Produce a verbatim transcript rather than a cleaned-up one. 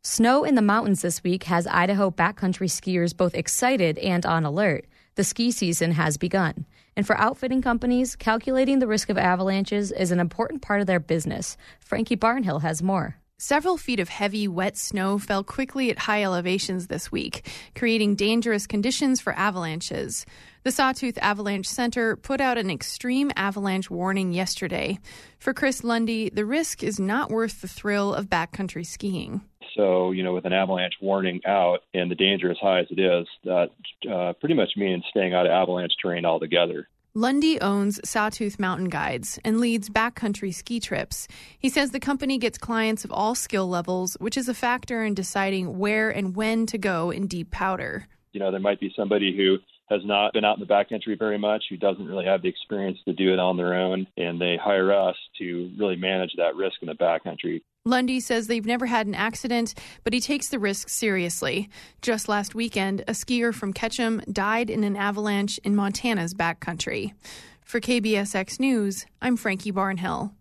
Snow in the mountains this week has Idaho backcountry skiers both excited and on alert. The ski season has begun. And for outfitting companies, calculating the risk of avalanches is an important part of their business. Frankie Barnhill has more. Several feet of heavy, wet snow fell quickly at high elevations this week, creating dangerous conditions for avalanches. The Sawtooth Avalanche Center put out an extreme avalanche warning yesterday. For Chris Lundy, the risk is not worth the thrill of backcountry skiing. So, you know, with an avalanche warning out and the danger as high as it is, that uh, pretty much means staying out of avalanche terrain altogether. Lundy owns Sawtooth Mountain Guides and leads backcountry ski trips. He says the company gets clients of all skill levels, which is a factor in deciding where and when to go in deep powder. You know, there might be somebody who has not been out in the backcountry very much, who doesn't really have the experience to do it on their own, and they hire us to really manage that risk in the backcountry. Lundy says they've never had an accident, but he takes the risk seriously. Just last weekend, a skier from Ketchum died in an avalanche in Montana's backcountry. For K B S X News, I'm Frankie Barnhill.